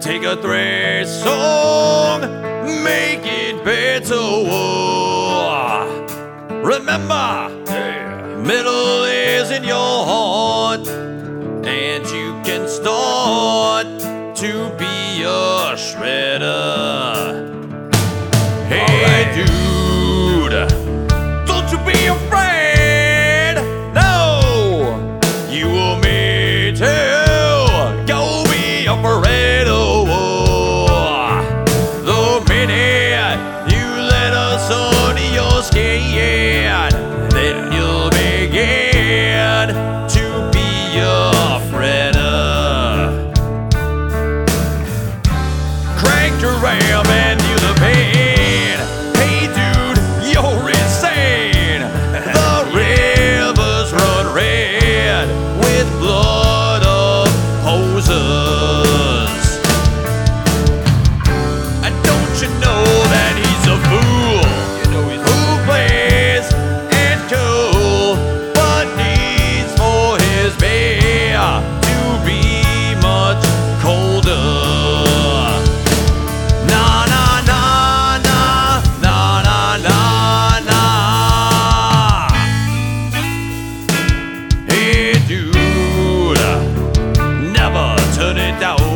Take a thread song, make it better. Remember, metal is in your heart, and you can start to be a shredder. Hey, dude, don't you be afraid. No, you want me to go be afraid. The minute you let us under your skin, then you'll begin to be a shredder. Crank your ram and you the pain. Hey dude, you're insane. The rivers run red with blood of posers. And don't you know that he's a fool? You know he's who plays and cool, but needs for his beer to be much colder. Turn it down.